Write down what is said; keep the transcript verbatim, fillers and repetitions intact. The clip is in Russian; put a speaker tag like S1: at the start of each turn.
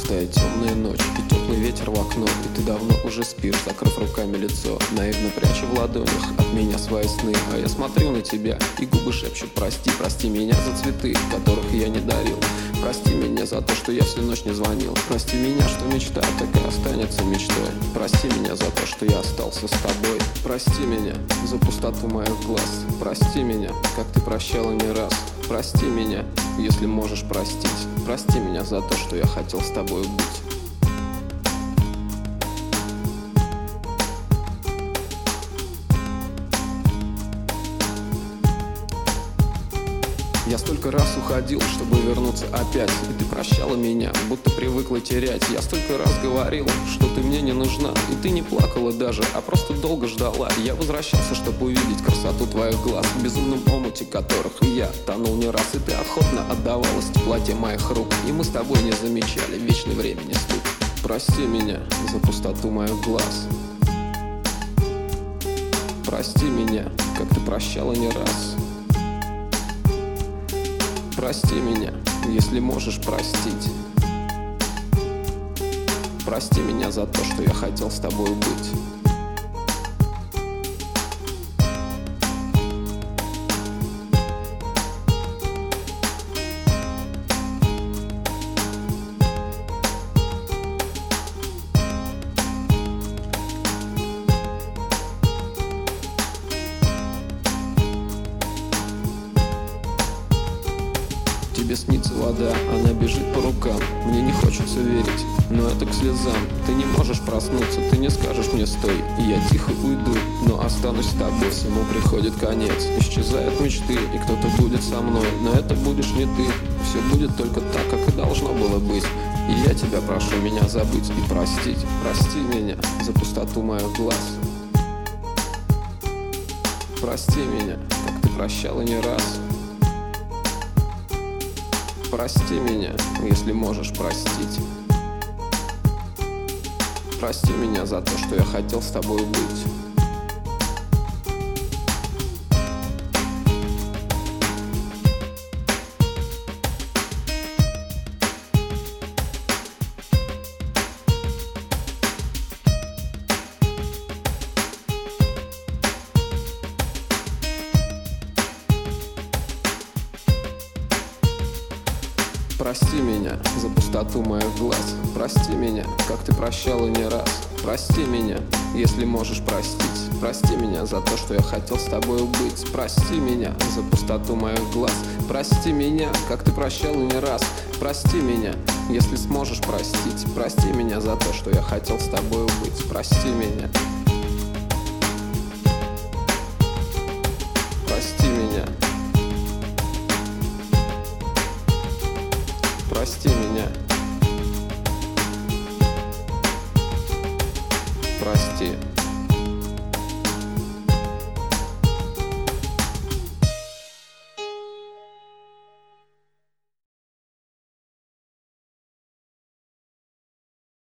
S1: Пустая темная ночь и теплый ветер в окно, и ты давно уже спишь, закрыв руками лицо, наивно пряча в ладонях от меня свои сны. А я смотрю на тебя, и губы шепчут: прости, прости меня за цветы, которых я не дарил. Прости меня за то, что я всю ночь не звонил. Прости меня, что мечта так и останется мечтой. Прости меня за то, что я остался с тобой. Прости меня за пустоту моих глаз. Прости меня, как ты прощала не раз. Прости меня, если можешь простить. Прости меня за то, что я хотел с тобой быть. Я столько раз уходил, чтобы вернуться опять, и ты прощала меня, будто привыкла терять. Я столько раз говорил, что ты мне не нужна, и ты не плакала даже, а просто долго ждала. Я возвращался, чтобы увидеть красоту твоих глаз, в безумном омуте которых я тонул не раз. И ты охотно отдавалась в теплоте моих рук, и мы с тобой не замечали вечный времени стук. Прости меня за пустоту моих глаз. Прости меня, как ты прощала не раз. Прости меня, если можешь простить. Прости меня за то, что я хотел с тобой быть. Тебе снится вода, она бежит по рукам. Мне не хочется верить, но это к слезам. Ты не можешь проснуться, ты не скажешь мне стой, и я тихо уйду, но останусь с тобой. Всему приходит конец, исчезают мечты, и кто-то будет со мной, но это будешь не ты. Все будет только так, как и должно было быть. И я тебя прошу меня забыть и простить. Прости меня за пустоту моих глаз. Прости меня, как ты прощала не раз. Прости меня, если можешь простить. Прости меня за то, что я хотел с тобой быть. Прости меня за пустоту моих глаз. Прости меня, как ты прощала не раз. Прости меня, если можешь простить. Прости меня за то, что я хотел с тобой быть. Прости меня за пустоту моих глаз. Прости меня, как ты прощала не раз. Прости меня, если сможешь простить. Прости меня за то, что я хотел с тобой быть. Прости меня. Прости меня. Прости